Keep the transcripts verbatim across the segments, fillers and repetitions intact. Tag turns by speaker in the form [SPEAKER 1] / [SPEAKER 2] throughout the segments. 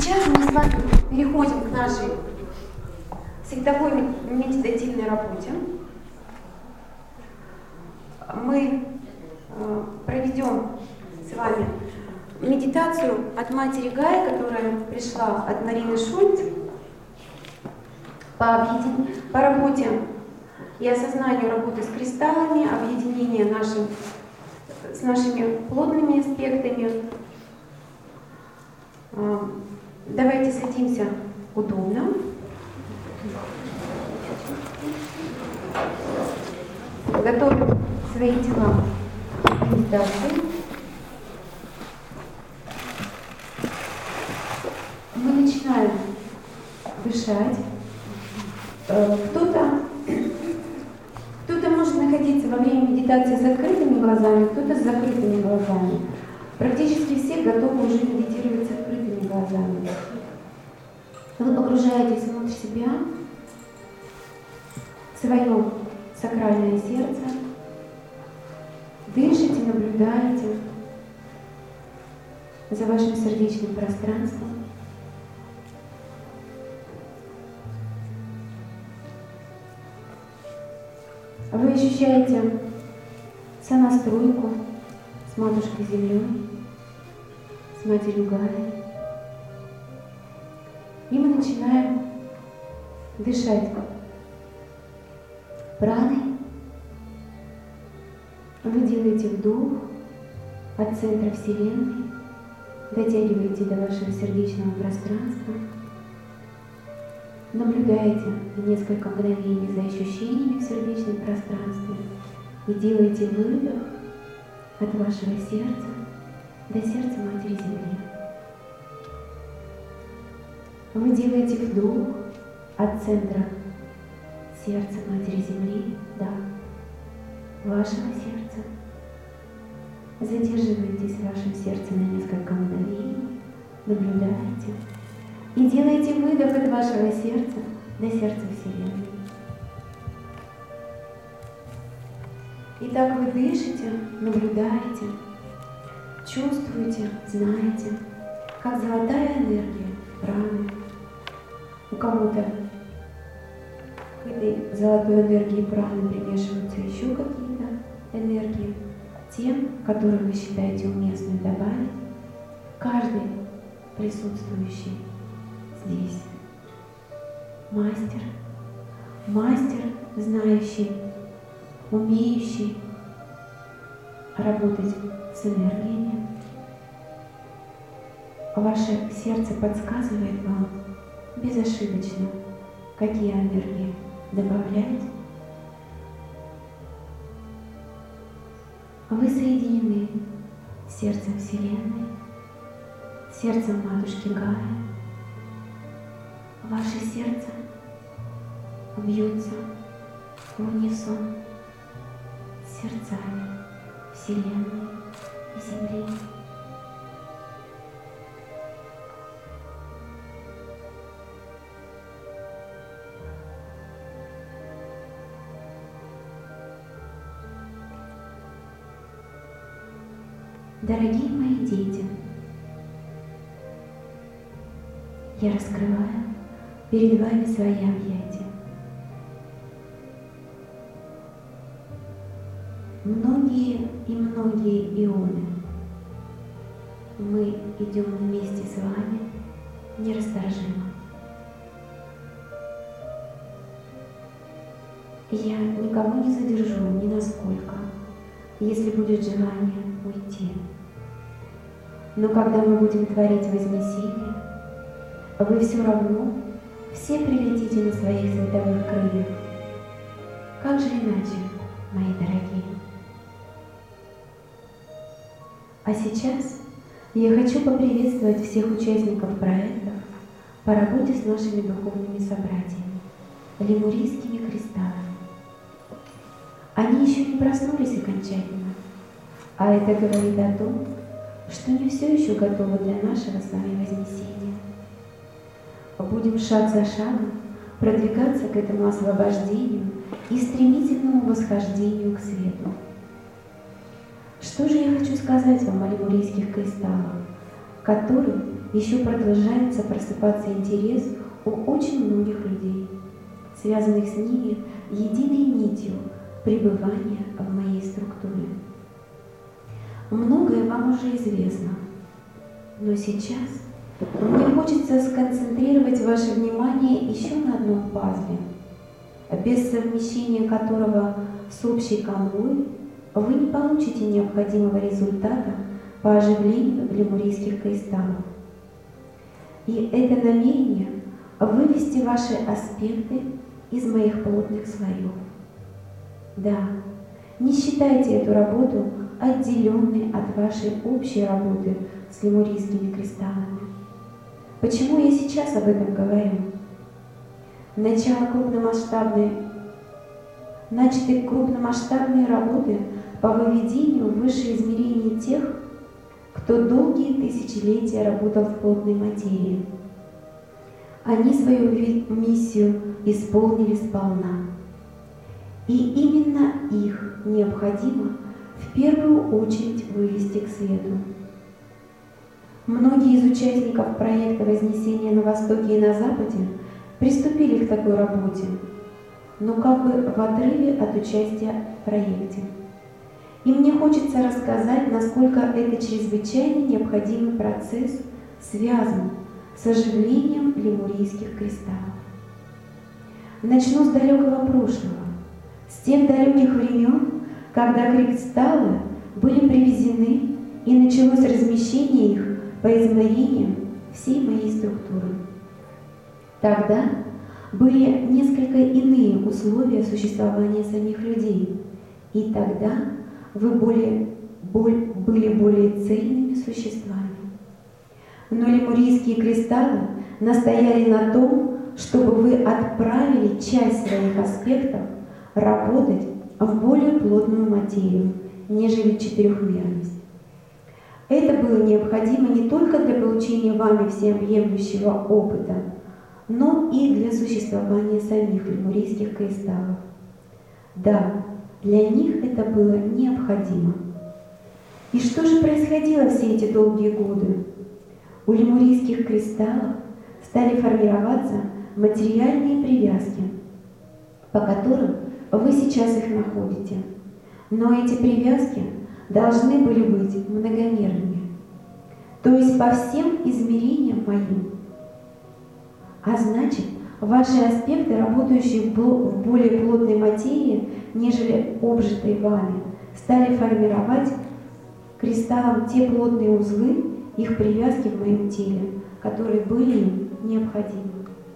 [SPEAKER 1] сейчас мы с вами переходим к нашей световой медитативной работе. Мы э, проведем с вами медитацию от матери Гаи, которая пришла от Марины Шульц по, объедин... по работе и осознанию работы с кристаллами, объединение нашим, с нашими плотными аспектами. Э, давайте садимся удобно. Готовим свои тела к медитации. Мы начинаем дышать. Кто-то, кто-то может находиться во время медитации с открытыми глазами, кто-то с закрытыми глазами. Практически все готовы уже медитировать с открытыми глазами. Вы погружаетесь внутрь себя, в свое сакральное сердце, дышите, наблюдаете за вашим сердечным пространством. Вы ощущаете сонастройку с Матушкой Землей, с Матерью Гаей. И мы начинаем дышать праной. Вы делаете вдох от центра Вселенной, дотягиваете до вашего сердечного пространства, наблюдаете несколько мгновений за ощущениями в сердечном пространстве и делаете выдох от вашего сердца до сердца Матери Земли. Вы делаете вдох от центра сердца Матери Земли, да, вашего сердца. Задерживаетесь в вашем сердце на несколько мгновений, наблюдаете и делаете выдох от вашего сердца до сердца Вселенной. Итак, вы дышите, наблюдаете, чувствуете, знаете, как золотая энергия праны. У кого-то к этой золотой энергии праны примешиваются еще какие-то энергии, тем, которые вы считаете уместным добавить. Каждый присутствующий здесь мастер, мастер, знающий, умеющий работать с энергиями. Ваше сердце подсказывает вам безошибочно, какие энергии добавлять. Вы соединены с сердцем Вселенной, с сердцем Матушки Гаи. Ваше сердце бьется в унисон с сердцами Вселенной и Земли. Дорогие мои дети, я раскрываю перед вами свои объятия. Многие и многие ионы мы идем вместе с вами нерасторжимо. Я никого не задержу ни насколько, если будет желание уйти. Но когда мы будем творить вознесение, вы все равно все прилетите на своих световых крыльях. Как же иначе, мои дорогие? А сейчас я хочу поприветствовать всех участников проектов по работе с нашими духовными собратьями, лемурийскими кристаллами. Они еще не проснулись окончательно, а это говорит о том, что не все еще готово для нашего с вами вознесения. Будем шаг за шагом продвигаться к этому освобождению и стремительному восхождению к свету. Что же я хочу сказать вам о лемурийских кристаллах, которые еще продолжается просыпаться интерес у очень многих людей, связанных с ними единой нитью пребывания в моей структуре. Многое вам уже известно, но сейчас мне хочется сконцентрировать ваше внимание еще на одном пазле, без совмещения которого с общей канвой вы не получите необходимого результата по оживлению лемурийских кристаллов. И это намерение вывести ваши аспекты из моих плотных слоев. Да, не считайте эту работу отделенной от вашей общей работы с лемурийскими кристаллами. Почему я сейчас об этом говорю? Начало крупномасштабной, начаты крупномасштабные работы по выведению в высшие измерения тех, кто долгие тысячелетия работал в плотной материи. Они свою миссию исполнили сполна. И именно их необходимо в первую очередь вывести к свету. Многие из участников проекта Вознесения на Востоке и на Западе приступили к такой работе, но как бы в отрыве от участия в проекте. И мне хочется рассказать, насколько это чрезвычайно необходимый процесс связан с оживлением лемурийских кристаллов. Начну с далекого прошлого, с тех далеких времен, когда кристаллы были привезены и началось размещение их по измерениям всей моей структуры. Тогда были несколько иные условия существования самих людей, и тогда вы более, боль, были более цельными существами. Но лемурийские кристаллы настояли на том, чтобы вы отправили часть своих аспектов работать в более плотную материю, нежели четырехмерность. Это было необходимо не только для получения вами всеобъемлющего опыта, но и для существования самих лемурийских кристаллов. Да, для них это было необходимо. И что же происходило все эти долгие годы? У лемурийских кристаллов стали формироваться материальные привязки, по которым вы сейчас их находите. Но эти привязки должны были быть многомерными, то есть по всем измерениям моим. А значит, ваши аспекты, работающие в более плотной материи, нежели обжитой вами, стали формировать кристаллом те плотные узлы, их привязки в моем теле, которые были им необходимы.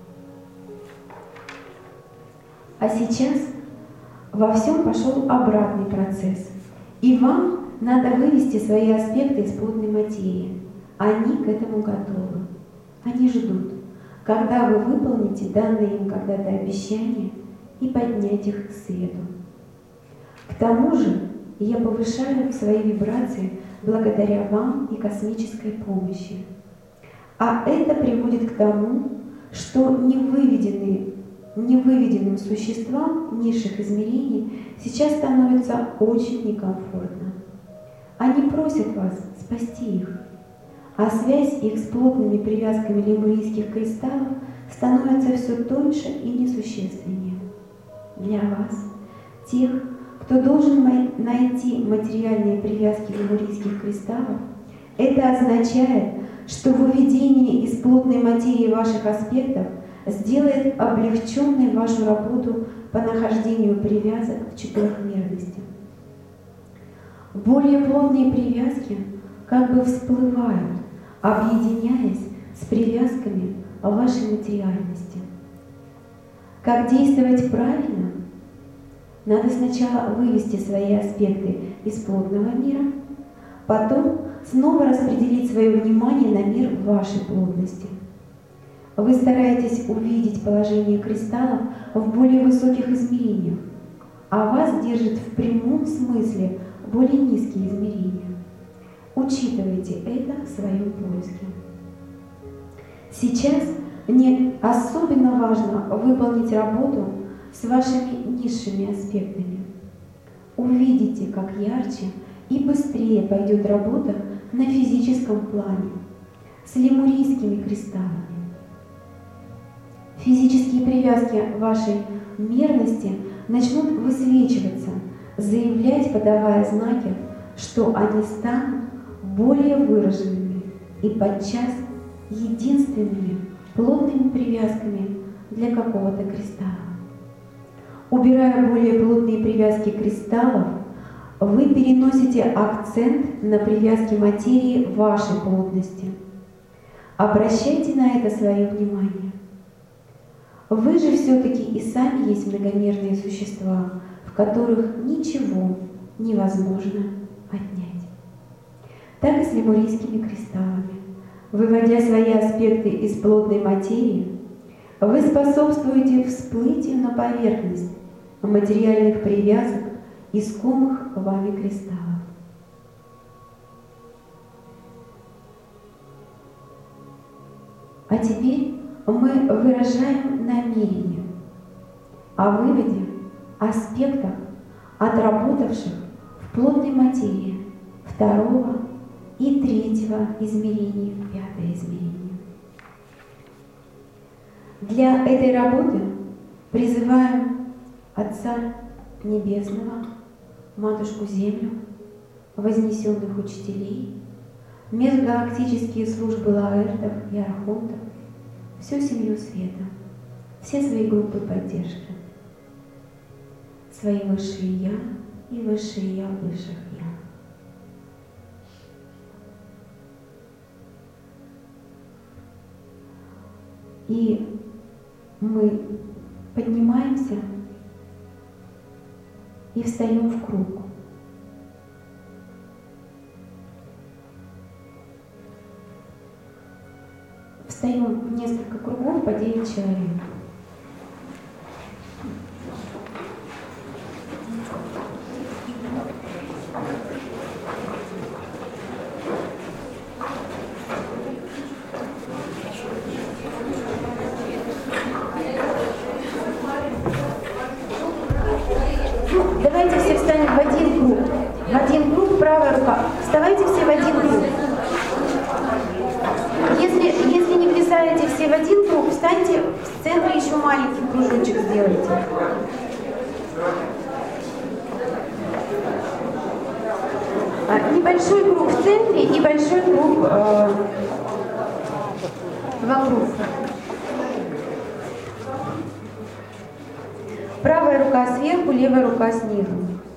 [SPEAKER 1] А сейчас во всем пошел обратный процесс, и вам надо вывести свои аспекты из плотной материи. Они к этому готовы. Они ждут, когда вы выполните данное им когда-то обещание и поднять их к свету. К тому же я повышаю свои вибрации благодаря вам и космической помощи. А это приводит к тому, что невыведенные, невыведенным существам низших измерений сейчас становится очень некомфортно. Они просят вас спасти их, а связь их с плотными привязками лемурийских кристаллов становится все тоньше и несущественнее. Для вас, тех, кто должен найти материальные привязки лемурийских кристаллов, это означает, что выведение из плотной материи ваших аспектов сделает облегченной вашу работу по нахождению привязок в четырехмерности. Более плотные привязки как бы всплывают, объединяясь с привязками вашей материальности. Как действовать правильно? Надо сначала вывести свои аспекты из плотного мира, потом снова распределить свое внимание на мир вашей плотности. Вы стараетесь увидеть положение кристаллов в более высоких измерениях, а вас держит в прямом смысле более низкие измерения. Учитывайте это в своем поиске. Сейчас мне особенно важно выполнить работу с вашими низшими аспектами. Увидите, как ярче и быстрее пойдет работа на физическом плане. с лемурийскими кристаллами. Физические привязки вашей мерности начнут высвечиваться, заявлять, подавая знаки, что они станут более выраженными и подчас единственными плотными привязками для какого-то кристалла. Убирая более плотные привязки кристаллов, вы переносите акцент на привязки материи вашей плотности. Обращайте на это свое внимание. Вы же все-таки и сами есть многомерные существа, в которых ничего невозможно отнять. Так и с лемурийскими кристаллами. Выводя свои аспекты из плотной материи, вы способствуете всплытию на поверхность материальных привязок искомых вами кристаллов. А теперь мы выражаем намерение о выводе аспектов, отработавших в плотной материи второго и третьего измерений в пятое измерение. Для этой работы призываем Отца Небесного, Матушку Землю, вознесенных учителей, межгалактические службы лаэртов и архонтов, всю семью света, все свои группы поддержки, свои высшие Я и высшие Я высших Я. И мы поднимаемся и встаем в круг. Встаем в несколько кругов по девять человек. Давайте все встанем в один круг. В один круг, правая рука. Вставайте все в один круг. Если, если не влезаете все в один круг, встаньте в центре, еще маленький кружочек сделайте. А, небольшой круг в центре и большой круг э, вокруг. Правая рука сверху, левая рука снизу.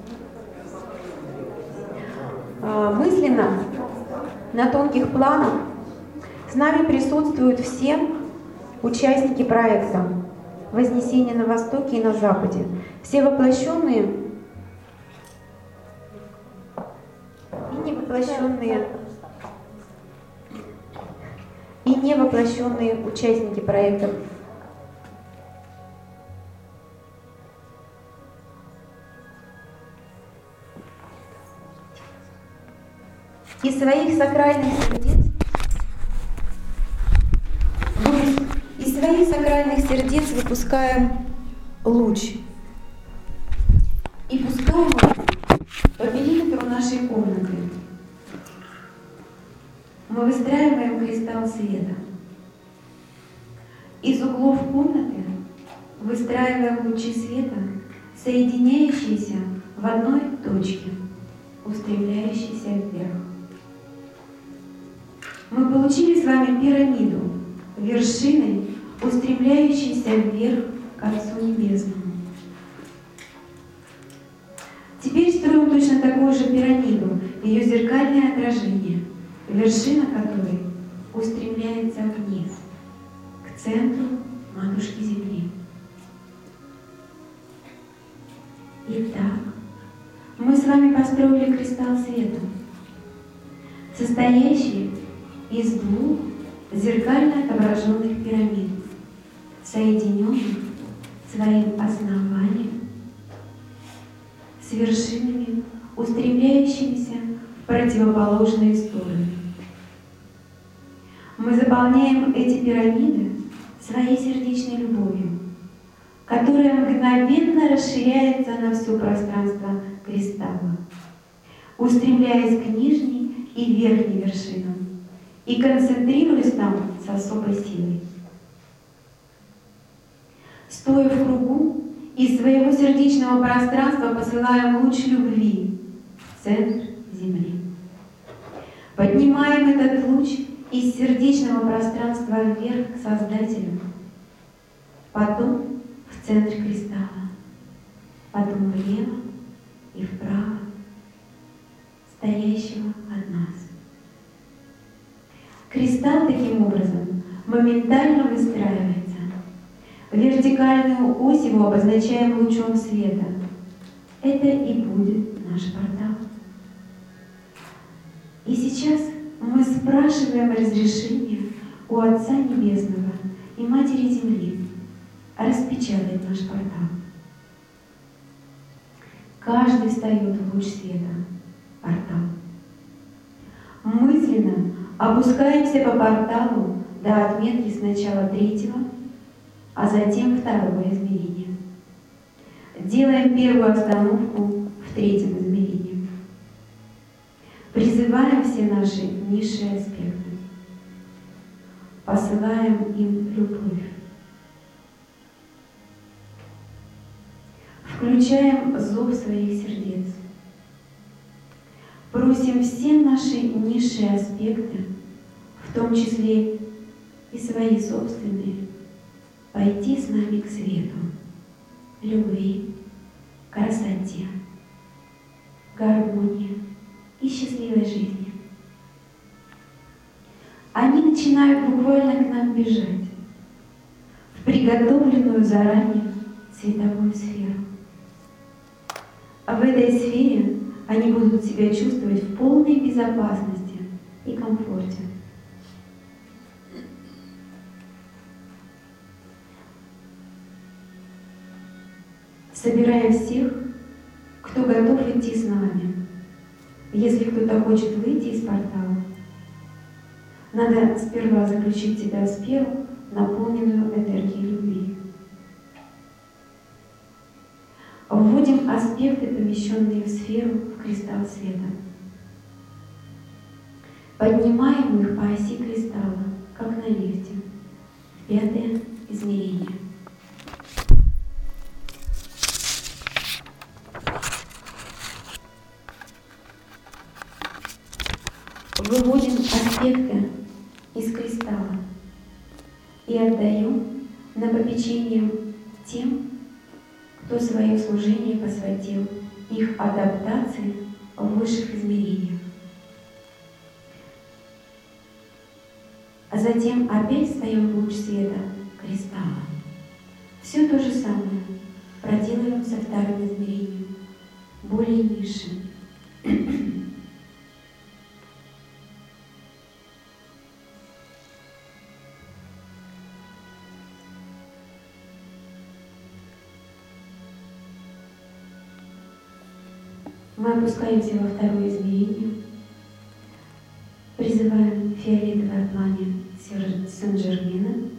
[SPEAKER 1] А, мысленно на тонких планах с нами присутствуют все участники проекта «Вознесение на Востоке и на Западе». Все воплощенные и невоплощенные, и невоплощенные участники проекта. Из своих сакральных сердец Из своих сакральных сердец выпускаем луч и пускаем его по периметру нашей комнаты. Мы выстраиваем кристалл света. Из углов комнаты выстраиваем лучи света, соединяющиеся в одной точке, устремляющиеся вверх. Мы получили с вами пирамиду, вершиной, устремляющейся вверх к Отцу Небесному. Теперь строим точно такую же пирамиду, ее зеркальное отражение, вершина которой устремляется вниз, к центру Матушки Земли. Итак, мы с вами построили кристалл света, состоящий из двух зеркально отображенных пирамид, соединенных своим основанием с вершинами, устремляющимися в противоположные стороны. Мы заполняем эти пирамиды своей сердечной любовью, которая мгновенно расширяется на все пространство кристалла, устремляясь к нижней и верхней вершинам и концентрируясь там с особой силой. Стоя в кругу, из своего сердечного пространства посылаем луч любви в центр Земли. Поднимаем этот луч из сердечного пространства вверх к Создателю, потом в центр кристалла, потом влево и вправо, стоящего от нас. Кристалл таким образом моментально выстраивается. Вертикальную ось его обозначаем лучом света. Это и будет наш портал. И сейчас мы спрашиваем разрешение у Отца Небесного и Матери Земли распечатать наш портал. Каждый встает в луч света, портал. Мысленно опускаемся по порталу до отметки сначала третьего, а затем второго измерения. Делаем первую остановку в третьем измерении. Призываем все наши низшие аспекты. Посылаем им любовь. Включаем зов своих сердец. Просим все наши низшие аспекты, в том числе и свои собственные, пойти с нами к свету, любви, красоте, гармонии и счастливой жизни. Они начинают буквально к нам бежать в приготовленную заранее световую сферу. А в этой сфере они будут себя чувствовать в полной безопасности и комфорте. Собираем всех, кто готов идти с нами. Если кто-то хочет выйти из портала, надо сперва заключить себя в сферу, наполненную энергией любви. Вводим аспекты, помещенные в сферу, в кристалл света. Поднимаем их по оси кристалла, как на лифте, в пятое измерение. Выводим аспекты из кристалла и отдаем на попечение тем, кто свое служение посвятил их адаптации в высших измерениях. А затем опять встаем в луч света кристалла. Все то же самое проделаем со вторым измерением, более низшим. Мы опускаемся во второе измерение, призываем фиолетовое пламя Сен-Жермена,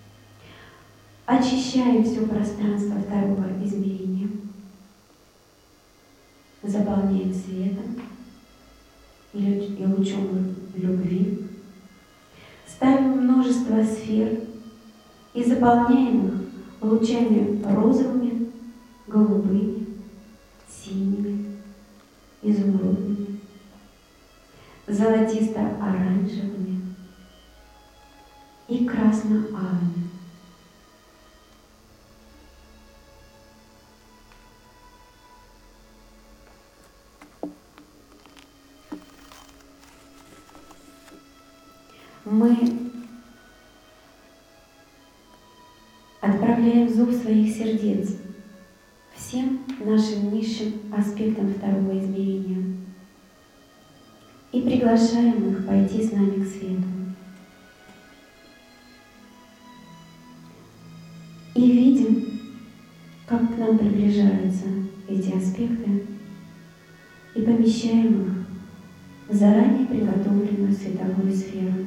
[SPEAKER 1] очищаем все пространство второго измерения, заполняем светом и лучом любви, ставим множество сфер и заполняем их лучами розовыми, голубыми, синими, изумрудными, золотисто-оранжевыми и красно-алыми. Мы отправляем зов своих сердец всем нашим низшим аспектам второго измерения и приглашаем их пойти с нами к свету. И видим, как к нам приближаются эти аспекты, и помещаем их в заранее приготовленную световую сферу.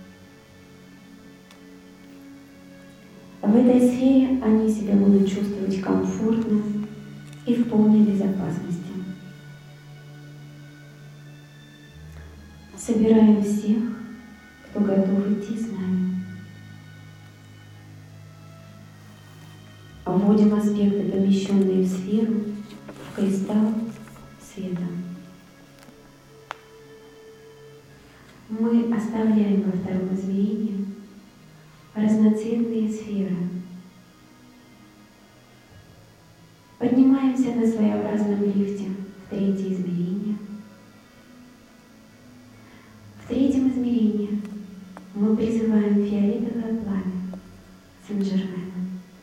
[SPEAKER 1] В этой сфере они себя будут чувствовать комфортно и в полной безопасности. Собираем всех, кто проводим аспекты, помещенные в сферу, в кристалл света. Мы оставляем во втором измерении разноцветные сферы. Поднимаемся на своеобразном лифте в третье измерение. В третьем измерении мы призываем фиолетовое пламя Сен-Жермена.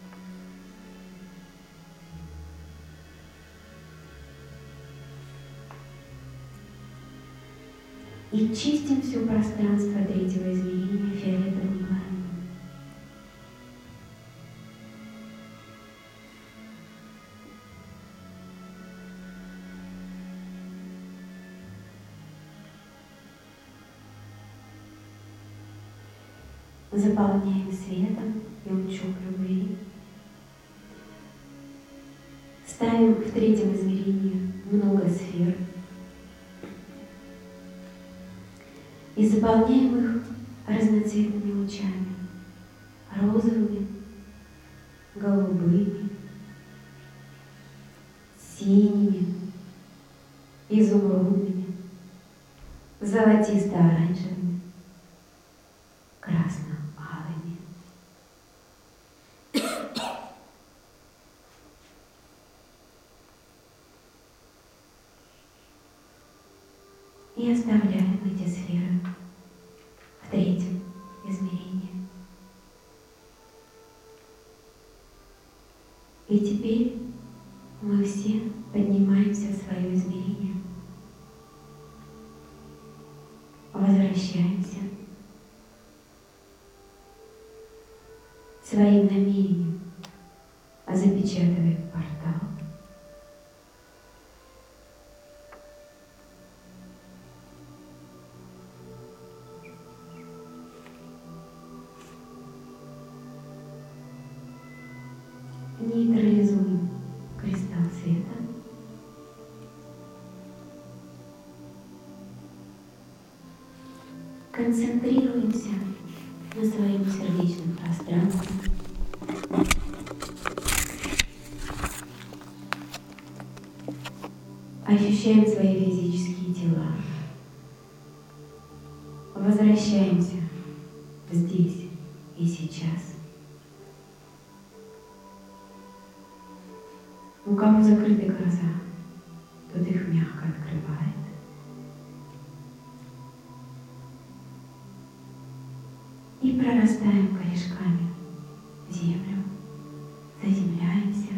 [SPEAKER 1] И чистим все пространство третьего измерения фиолетовым пламенем. Заполняем светом и лучом любви. Ставим в третьем измерении много сфер и заполняем их разноцветными лучами, розовыми, голубыми, синими, изумрудными, золотисто-оранжевыми, красно-алыми. И оставляем эти сферы в третьем измерении. И теперь мы все поднимаемся в свое измерение, возвращаемся своим намерением, запечатываем портал. Нейтрализуем кристалл света. Концентрируемся на своем сердечном пространстве. Ощущаем свои физические тела. Возвращаемся здесь и сейчас. У кого закрыты глаза, тот их мягко открывает. И прорастаем корешками в землю, заземляемся.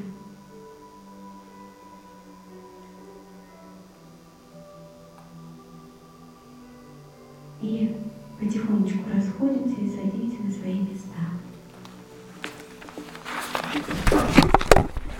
[SPEAKER 1] И потихонечку расходимся и садимся